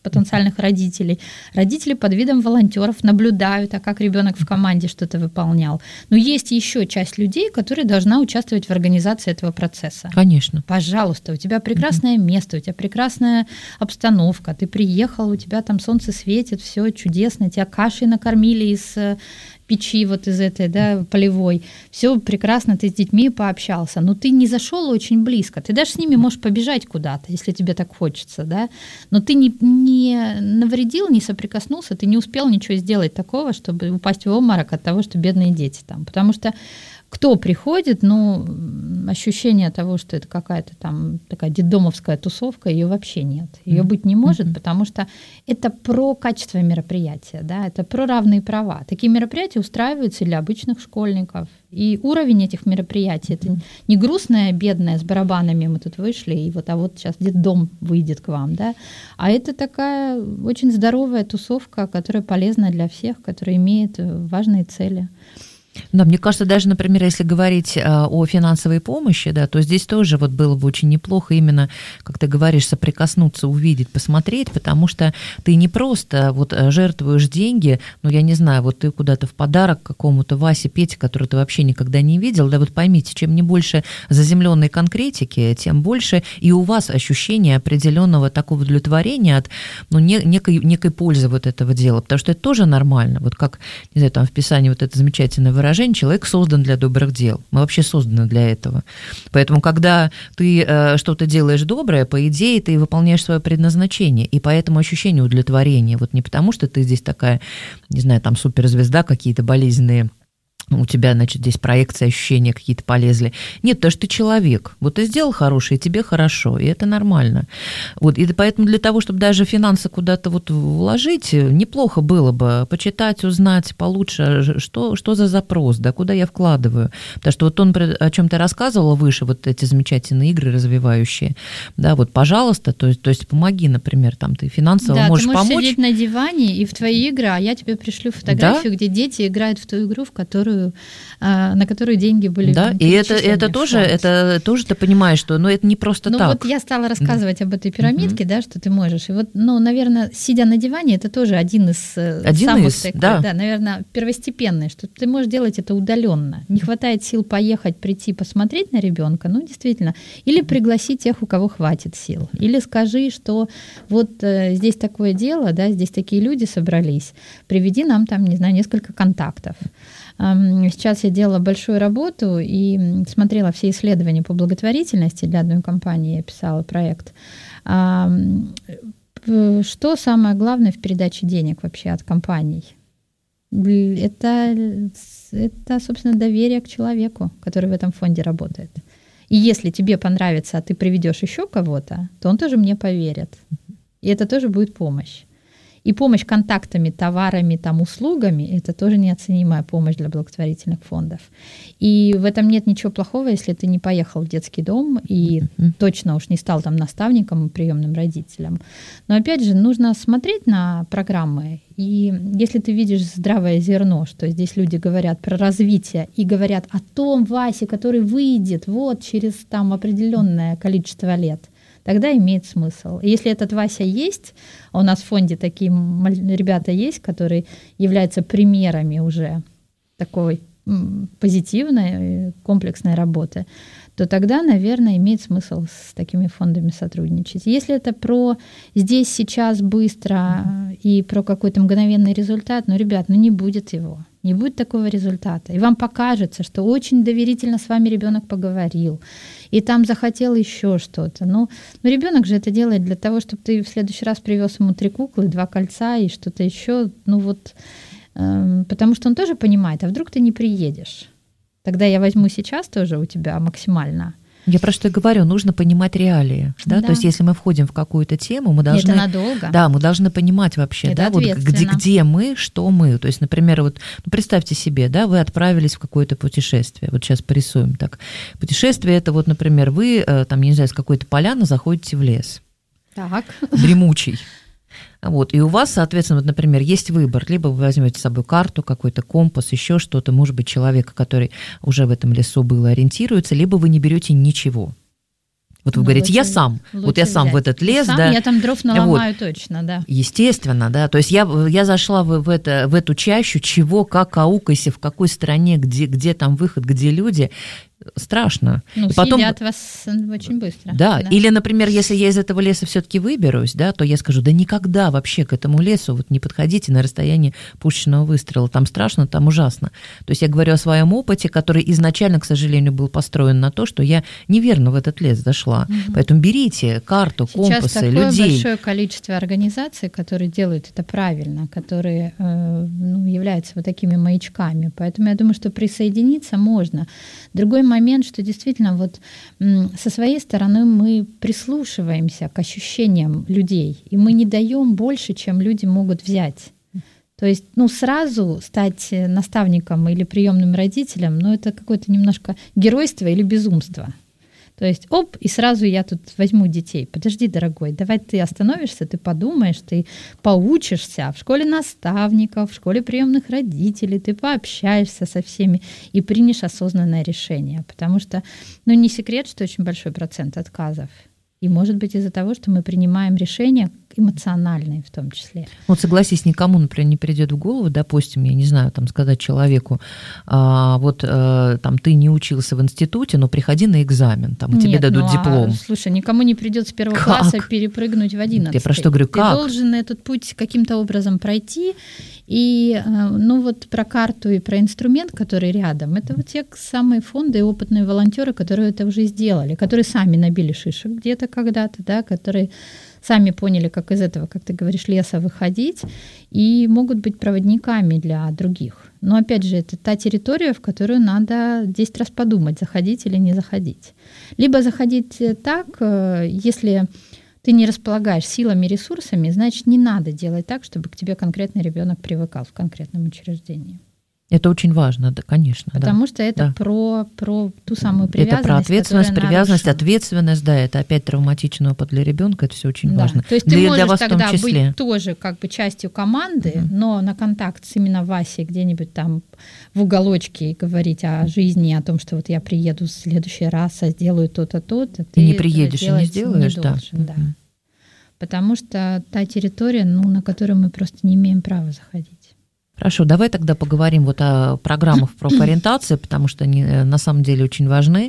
потенциальных родителей. Родители под видом волонтеров наблюдают, а как ребенок в команде что-то выполнял. Но есть еще часть людей, которая должна участвовать в организации этого процесса. Конечно. Пожалуйста, у тебя прекрасное угу. место, у тебя прекрасная обстановка, ты приехал, у тебя там солнце светит, все чудесно, тебя кашей накормили из печи вот из этой, да, полевой, все прекрасно, ты с детьми пообщался, но ты не зашел очень близко, ты даже с ними можешь побежать куда-то, если тебе так хочется, да, но ты не, не навредил, не соприкоснулся, ты не успел ничего сделать такого, чтобы упасть в обморок от того, что бедные дети там, потому что кто приходит, ну, ощущение того, что это какая-то там такая детдомовская тусовка, ее вообще нет. Ее mm-hmm. быть не может, mm-hmm. потому что это про качество мероприятия, да, это про равные права. Такие мероприятия устраиваются для обычных школьников. И уровень этих мероприятий, это не грустная, бедная, с барабанами мы тут вышли, и вот, а вот сейчас детдом выйдет к вам, да, а это такая очень здоровая тусовка, которая полезна для всех, которая имеет важные цели. Да, мне кажется, даже, например, если говорить о финансовой помощи, да, то здесь тоже вот было бы очень неплохо именно, как ты говоришь, соприкоснуться, увидеть, посмотреть, потому что ты не просто вот жертвуешь деньги, ну, я не знаю, вот ты куда-то в подарок какому-то Васе, Пете, который ты вообще никогда не видел, да, вот поймите, чем не больше заземленной конкретики, тем больше и у вас ощущение определенного такого удовлетворения от, ну, некой, некой пользы вот этого дела, потому что это тоже нормально, вот как, не знаю, там в Писании вот это замечательное выражение, выражение, человек создан для добрых дел. Мы вообще созданы для этого. Поэтому, когда ты э, что-то делаешь доброе, по идее, ты выполняешь свое предназначение. И поэтому ощущение удовлетворения. Вот не потому, что ты здесь такая, не знаю, там суперзвезда, какие-то болезненные, у тебя, значит, здесь проекции, ощущения какие-то полезли. Нет, потому что ты человек. Вот ты сделал хорошее, и тебе хорошо, и это нормально. Вот, и поэтому для того, чтобы даже финансы куда-то вот вложить, неплохо было бы почитать, узнать получше, что, что за запрос, да, куда я вкладываю. Потому что вот он, о чем ты рассказывала выше, вот эти замечательные игры развивающие, да, вот, пожалуйста, то есть, то есть помоги, например, там, ты финансово да, можешь помочь. Да, ты можешь помочь. сидеть на диване и в твои игры, а я тебе пришлю фотографию, да? Где дети играют в ту игру, в которую на которую деньги были. Да, и это, это тоже, это тоже ты понимаешь, что, ну, это не просто ну, так. Ну вот я стала рассказывать об этой пирамидке, mm-hmm. да, что ты можешь. И вот, ну, наверное, сидя на диване, это тоже один из один самых из, таких, да. да, наверное, первостепенный, что ты можешь делать это удаленно. Не хватает сил поехать, прийти, посмотреть на ребенка, ну, действительно, или пригласи тех, у кого хватит сил, или скажи, что вот э, здесь такое дело, да, здесь такие люди собрались, приведи нам там, не знаю, несколько контактов. Сейчас я делала большую работу и смотрела все исследования по благотворительности для одной компании, я писала проект. Что самое главное в передаче денег вообще от компаний? Это, это, собственно, доверие к человеку, который в этом фонде работает. И если тебе понравится, а ты приведешь еще кого-то, то он тоже мне поверит. И это тоже будет помощь. И помощь контактами, товарами, там, услугами – это тоже неоценимая помощь для благотворительных фондов. И в этом нет ничего плохого, если ты не поехал в детский дом и mm-hmm. точно уж не стал там наставником и приемным родителем. Но опять же, нужно смотреть на программы. И если ты видишь здравое зерно, что здесь люди говорят про развитие и говорят о том Васе, который выйдет вот через там определенное количество лет, тогда имеет смысл. И если этот Вася есть, а у нас в фонде такие ребята есть, которые являются примерами уже такой позитивной, комплексной работы, то тогда, наверное, имеет смысл с такими фондами сотрудничать. Если это про здесь, сейчас, быстро и про какой-то мгновенный результат, ну, ребят, ну не будет его. Не будет такого результата. И вам покажется, что очень доверительно с вами ребенок поговорил, и там захотел еще что-то. Ну, ну ребенок же это делает для того, чтобы ты в следующий раз привез ему три куклы, два кольца и что-то еще. Ну вот, э, потому что он тоже понимает, а вдруг ты не приедешь? Тогда я возьму сейчас тоже у тебя максимально. Я про что и говорю, нужно понимать реалии, да? Да. То есть если мы входим в какую-то тему, мы должны... Это надолго. Да, мы должны понимать вообще, это да, вот где, где мы, что мы. То есть, например, вот ну, представьте себе, да, вы отправились в какое-то путешествие, вот сейчас порисуем так. Путешествие – это вот, например, вы, там, не знаю, с какой-то поляны заходите в лес. Так. Дремучий. Вот, и у вас, соответственно, вот, например, есть выбор. Либо вы возьмете с собой карту, какой-то компас, еще что-то, может быть, человека, который уже в этом лесу был и ориентируется, либо вы не берете ничего. Вот вы Ну, говорите, лучше- я сам, вот я лучше сам в взять. этот лес, Сам да. я там дров наломаю точно, да. Естественно, да. То есть я, я зашла в, в, это, в эту чащу, чего, как, аукайся, в какой стране, где, где там выход, где люди. Страшно. Ну, И потом, съедят вас очень быстро. да. Или, например, если я из этого леса все-таки выберусь, да, то я скажу, да никогда вообще к этому лесу вот не подходите на расстояние пушечного выстрела. Там страшно, там ужасно. То есть я говорю о своем опыте, который изначально, к сожалению, был построен на то, что я неверно в этот лес зашла. Угу. Поэтому берите карту, компасы, Сейчас такое людей. большое количество организаций, которые делают это правильно, которые э, ну, являются вот такими маячками. Поэтому я думаю, что присоединиться можно. Другой момент, что действительно вот со своей стороны мы прислушиваемся к ощущениям людей, и мы не даем больше, чем люди могут взять. То есть, ну, сразу стать наставником или приемным родителем, ну, это какое-то немножко геройство или безумство. То есть, оп, и сразу я тут возьму детей. Подожди, дорогой, давай ты остановишься, ты подумаешь, ты поучишься в школе наставников, в школе приемных родителей, ты пообщаешься со всеми и примешь осознанное решение. Потому что, ну, не секрет, что очень большой процент отказов. И может быть из-за того, что мы принимаем решения эмоциональные в том числе. Вот согласись, никому, например, не придет в голову, допустим, я не знаю, там сказать человеку, а, вот а, там ты не учился в институте, но приходи на экзамен, там, и тебе Нет, дадут ну, диплом. А, слушай, никому не придет с первого как? класса перепрыгнуть в одиннадцатый. Я про что говорю, ты как? Ты должен этот путь каким-то образом пройти. И, ну вот про карту и про инструмент, который рядом, это вот те самые фонды и опытные волонтеры, которые это уже сделали, которые сами набили шишек где-то когда-то, да, которые сами поняли, как из этого, как ты говоришь, леса выходить, и могут быть проводниками для других. Но опять же, это та территория, в которую надо десять раз подумать, заходить или не заходить. Либо заходить так, если ты не располагаешь силами, ресурсами, значит, не надо делать так, чтобы к тебе конкретный ребенок привыкал в конкретном учреждении. Это очень важно, да, конечно. Потому да. что это да. про, про ту самую привязанность. Это про ответственность, привязанность, нарушена. ответственность, да, это опять травматичный опыт для ребенка, это все очень да. важно. То есть для, ты можешь для вас тогда в том числе. быть тоже как бы частью команды, mm-hmm. но на контакт с именно Васей где-нибудь там в уголочке и говорить о жизни, о том, что вот я приеду в следующий раз, а сделаю то-то, то-то. Ты не приедешь и не сделаешь, не да. Должен, да. Потому что та территория, ну, на которую мы просто не имеем права заходить. Хорошо, давай тогда поговорим вот о программах профориентации, потому что они на самом деле очень важны.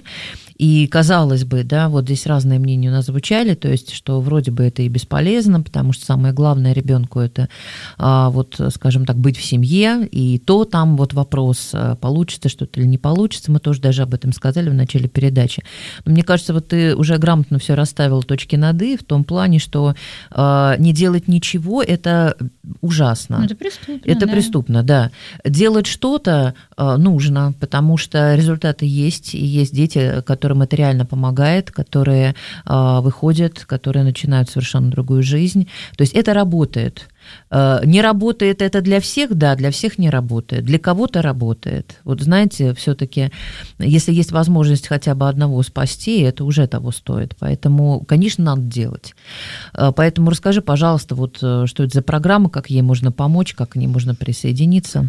И казалось бы, да, вот здесь разные мнения у нас звучали, то есть, что вроде бы это и бесполезно, потому что самое главное ребенку это, а, вот, скажем так, быть в семье, и то там вот вопрос, получится что-то или не получится, мы тоже даже об этом сказали в начале передачи. Но мне кажется, вот ты уже грамотно все расставил точки над «и» в том плане, что а, не делать ничего – это ужасно. Это преступно, Это да. преступно, да. Делать что-то а, нужно, потому что результаты есть, и есть дети, которые которым это реально помогает, которые э, выходят, которые начинают совершенно другую жизнь. То есть это работает. Э, не работает это для всех, да, для всех не работает. Для кого-то работает. Вот знаете, все-таки, если есть возможность хотя бы одного спасти, это уже того стоит. Поэтому, конечно, надо делать. Э, поэтому расскажи, пожалуйста, вот что это за программа, как ей можно помочь, как к ней можно присоединиться.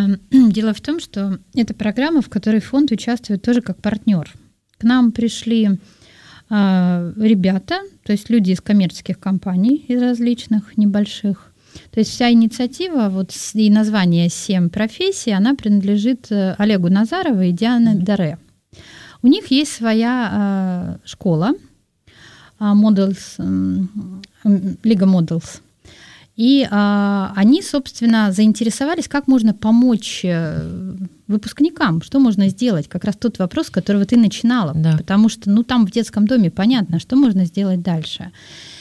Дело в том, что это программа, в которой фонд участвует тоже как партнер. К нам пришли э, ребята, то есть люди из коммерческих компаний, из различных небольших. То есть вся инициатива вот, и название «Семь профессий», она принадлежит Олегу Назарову и Диане Даре. У них есть своя э, школа, э, Models, э, Лига Models. И а, они, собственно, заинтересовались, как можно помочь выпускникам, что можно сделать. Как раз тот вопрос, с которого ты начинала. Да. Потому что ну, там в детском доме понятно, что можно сделать дальше.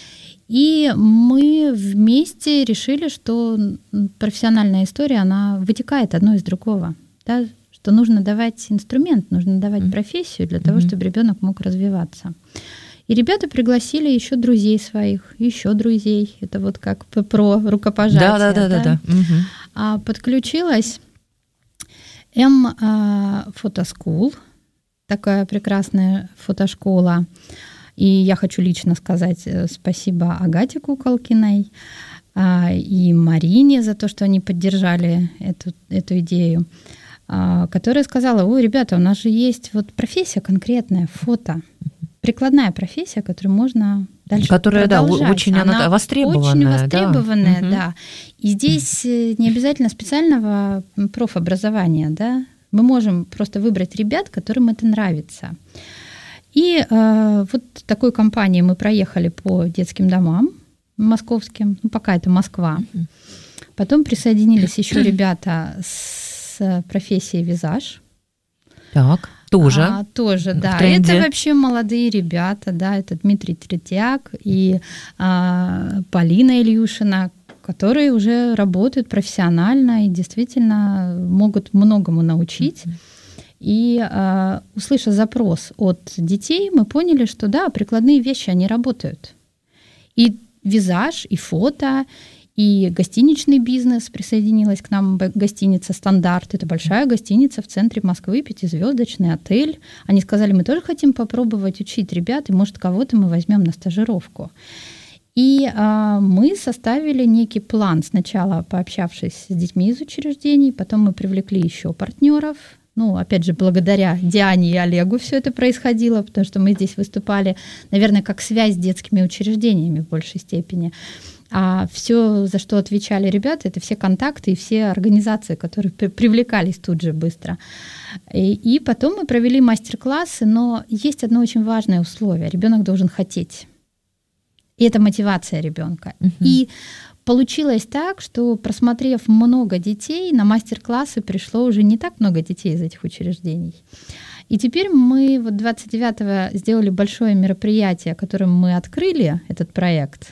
И мы вместе решили, что профессиональная история, она вытекает одно из другого. Да? Что нужно давать инструмент, нужно давать mm-hmm. профессию для того, чтобы ребенок мог развиваться. И ребята пригласили еще друзей своих, еще друзей. Это вот как про рукопожатие. Да, да, да, да. да. Угу. А подключилась М Фотоскул, такая прекрасная фотошкола. И я хочу лично сказать спасибо Агате Куколкиной и Марине за то, что они поддержали эту, эту идею, которая сказала: ой, ребята, у нас же есть вот профессия конкретная, фото. прикладная профессия, которую можно дальше Которая, продолжать. Да, очень она, она востребованная. Очень востребованная, да. да. И здесь не обязательно специального профобразования, да. Мы можем просто выбрать ребят, которым это нравится. И э, вот такой компанией мы проехали по детским домам московским, ну, пока это Москва. Потом присоединились еще ребята с профессией визаж. Так, тоже. А, тоже, да. Это вообще молодые ребята, да, это Дмитрий Третьяк и а, Полина Ильюшина, которые уже работают профессионально и действительно могут многому научить. Mm-hmm. И а, услышав запрос от детей, мы поняли, что да, прикладные вещи, они работают. И визаж, и фото, и гостиничный бизнес. Присоединилась к нам гостиница «Стандарт». Это большая гостиница в центре Москвы, пятизвездочный отель. Они сказали, мы тоже хотим попробовать учить ребят, и, может, кого-то мы возьмем на стажировку. И а, мы составили некий план, сначала пообщавшись с детьми из учреждений, потом мы привлекли еще партнеров. Ну, опять же, благодаря Диане и Олегу все это происходило, потому что мы здесь выступали, наверное, как связь с детскими учреждениями в большей степени. А все, за что отвечали ребята, это все контакты и все организации, которые при- привлекались тут же быстро. И, и потом мы провели мастер-классы, но есть одно очень важное условие. Ребенок должен хотеть. И это мотивация ребенка. Uh-huh. И получилось так, что, просмотрев много детей, на мастер-классы пришло уже не так много детей из этих учреждений. И теперь мы вот двадцать девятого сделали большое мероприятие, которым мы открыли этот проект.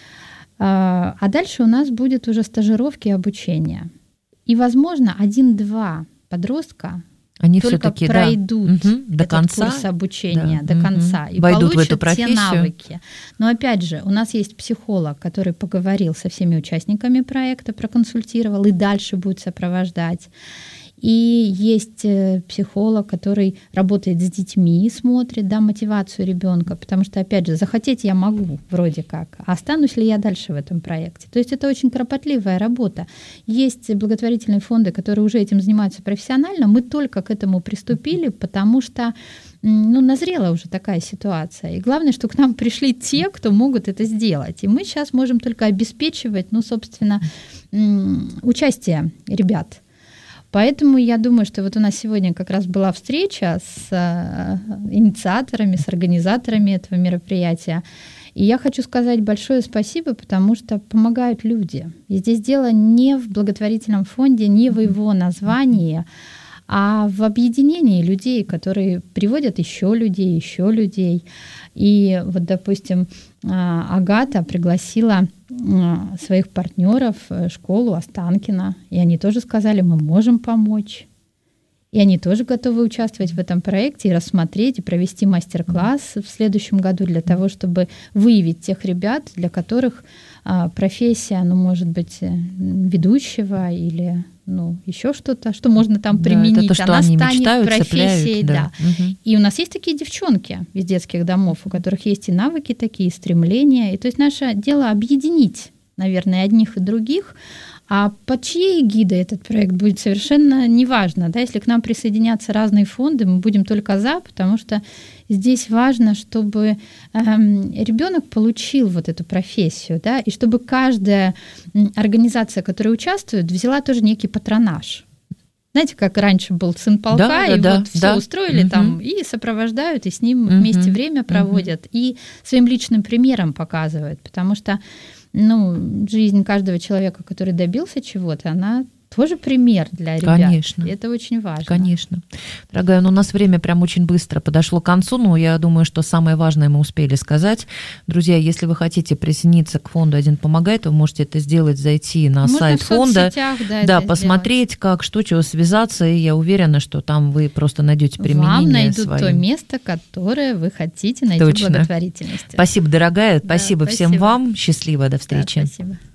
А дальше у нас будет уже стажировки и обучение. И, возможно, один-два подростка Они только пройдут да. угу. до этот конца, курс обучения да. до конца угу. и Войдут получат в эту профессию. Те навыки. Но опять же, у нас есть психолог, который поговорил со всеми участниками проекта, проконсультировал и дальше будет сопровождать. И есть психолог, который работает с детьми, смотрит, да, мотивацию ребенка, потому что, опять же, захотеть я могу, вроде как, а останусь ли я дальше в этом проекте? То есть это очень кропотливая работа. Есть благотворительные фонды, которые уже этим занимаются профессионально, мы только к этому приступили, потому что ну, назрела уже такая ситуация. И главное, что к нам пришли те, кто могут это сделать. И мы сейчас можем только обеспечивать, ну, собственно, участие ребят. Поэтому я думаю, что вот у нас сегодня как раз была встреча с инициаторами, с организаторами этого мероприятия. И я хочу сказать большое спасибо, потому что помогают люди. И здесь дело не в благотворительном фонде, не в его названии, а в объединении людей, которые приводят еще людей, еще людей. И вот, допустим, Агата пригласила своих партнеров в школу Останкино, и они тоже сказали, мы можем помочь. И они тоже готовы участвовать в этом проекте и рассмотреть, и провести мастер-класс в следующем году для того, чтобы выявить тех ребят, для которых профессия, ну, может быть, ведущего или ну, еще что-то, что можно там применить, да, это то, что она они станет мечтают, профессией. цепляют, да. Да. Угу. И у нас есть такие девчонки из детских домов, у которых есть и навыки такие, и стремления. И то есть наше дело объединить, наверное, одних и других. А под чьей эгидой этот проект будет, совершенно неважно. Да? Если к нам присоединятся разные фонды, мы будем только за, потому что здесь важно, чтобы эм, ребенок получил вот эту профессию, да? И чтобы каждая организация, которая участвует, взяла тоже некий патронаж. Знаете, как раньше был сын полка, да, и да, вот да, все да. устроили угу. там, и сопровождают, и с ним угу. вместе время проводят, угу. и своим личным примером показывают, потому что ну, жизнь каждого человека, который добился чего-то, она тоже пример для ребят. Конечно. И это очень важно. Конечно. Дорогая, ну у нас время прям очень быстро подошло к концу, но я думаю, что самое важное мы успели сказать. Друзья, если вы хотите присоединиться к фонду «Один помогает», вы можете это сделать, зайти на Можно сайт в фонда, соцсетях, да, да, это посмотреть, сделать. Как, что, чего связаться, и я уверена, что там вы просто найдете применение Вам найдут свое. То место, которое вы хотите найти Точно. в благотворительности. Спасибо, дорогая, Да, спасибо, спасибо всем вам, счастливо, до встречи. Да, спасибо.